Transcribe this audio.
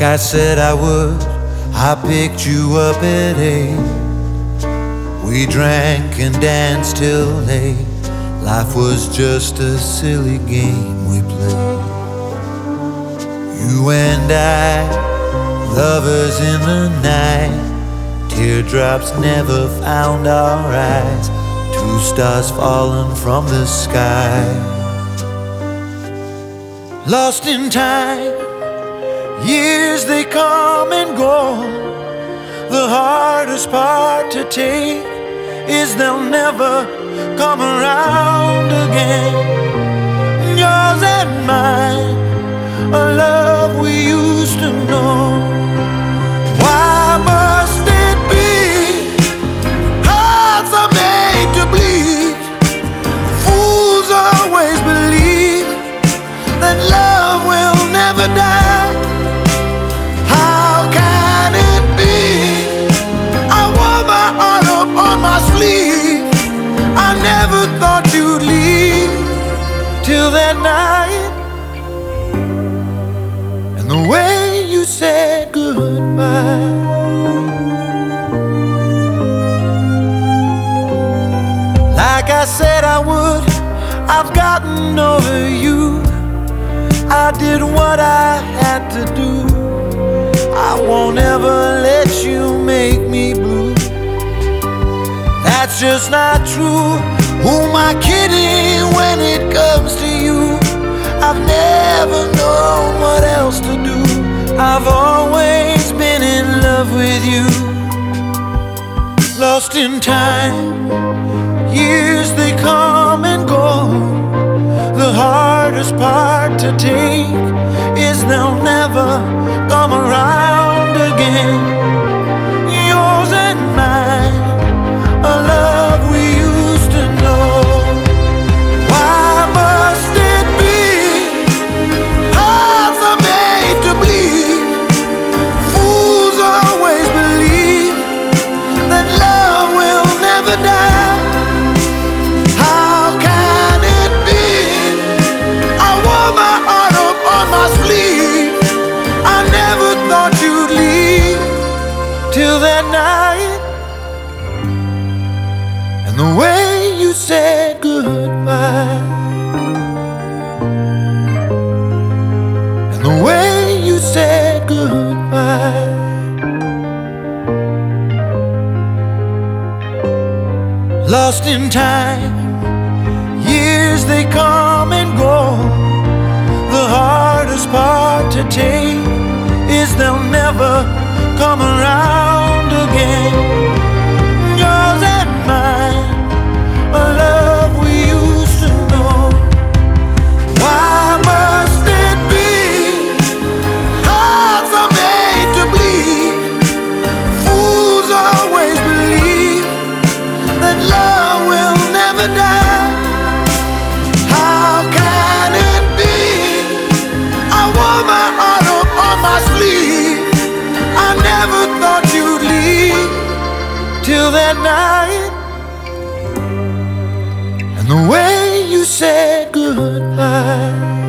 Like I said I would, I picked you up at 8. We drank and danced till late. Life was just a silly game we played. You and I, lovers in the night. Teardrops never found our eyes. 2 stars falling from the sky. Lost in time, years they come and go. The hardest part to take is they'll never come around again. Yours and mine, a love we used to know. Why must it be hearts are made to bleed? Fools always believe that love will never die. How can it be? I wore my heart up on my sleeve. I never thought you'd leave till that night. And the way you said goodbye. Like I said I would, I've gotten over you. I did what I had to do. I won't ever let you make me blue. That's just not true. Who am I kidding when it comes to you? I've never known what else to do. I've always been in love with you. Lost in time, years they come and go. The hardest part to take is they'll never come around again. Yours and mine, a love we used to know. Why must it be hearts are made to bleed? Fools always believe that love will never die. How can it be? I wore my heart up on my sleeve. I never thought you'd leave till that night. And the way you said goodbye. And the way you said goodbye. Lost in time, years they come and go. The hardest part to take is they'll never come around again. Yours and mine, a love we used to know. Why must it be hearts are made to bleed? Fools always believe that love will never die. How can it be? I wore my heart up on my sleeve. I never thought you'd leave till that night. And the way you said goodbye.